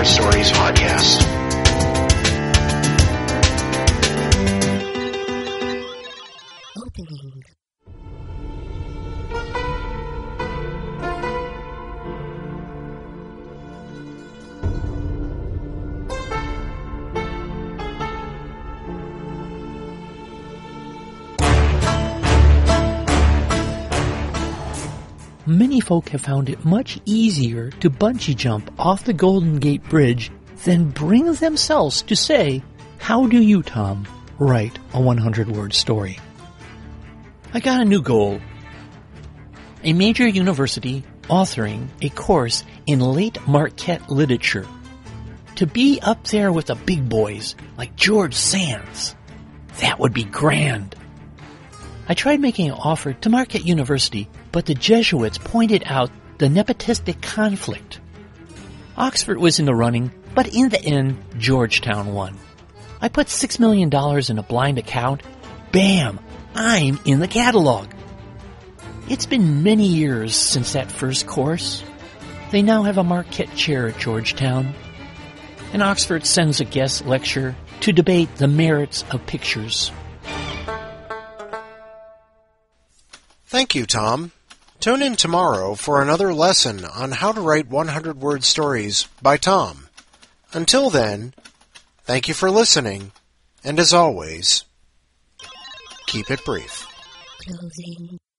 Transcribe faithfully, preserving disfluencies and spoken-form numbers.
Word Stories podcast. Opening. Many folk have found it much easier to bungee jump off the Golden Gate Bridge than bring themselves to say, "How do you, Tom, write a hundred word story?" I got a new goal. A major university authoring a course in late Marquette literature. To be up there with the big boys like George Sands. That would be grand. I tried making an offer to Marquette University, but the Jesuits pointed out the nepotistic conflict. Oxford was in the running, but in the end, Georgetown won. I put six million dollars in a blind account. Bam! I'm in the catalog. It's been many years since that first course. They now have a Marquette chair at Georgetown. And Oxford sends a guest lecturer to debate the merits of pictures. Thank you, Tom. Tune in tomorrow for another lesson on how to write hundred word stories by Tom. Until then, thank you for listening, and as always, keep it brief. Closing.